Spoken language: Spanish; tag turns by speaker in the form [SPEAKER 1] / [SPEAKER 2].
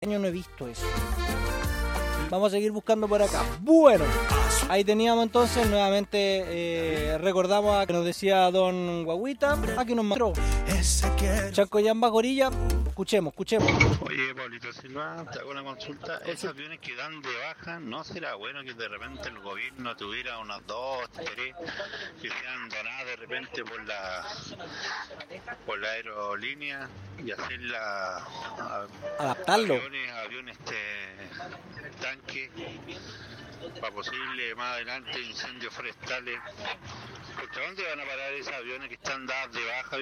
[SPEAKER 1] año no he visto eso. Vamos a seguir buscando por acá. Bueno, ahí teníamos entonces, nuevamente recordamos a que nos decía don Guaguita, aquí nos mostró Chancoyamba Gorilla. Escuchemos.
[SPEAKER 2] Oye, Pablito Silva, te hago una consulta. Esos aviones que dan de baja, ¿no será bueno que de repente el gobierno tuviera unas 2, 3 que sean donadas de repente por la aerolínea y hacerla
[SPEAKER 1] adaptarlo?
[SPEAKER 2] Aviones tanque para posible más adelante incendios forestales. ¿Por dónde van a parar esos aviones que están dados de baja?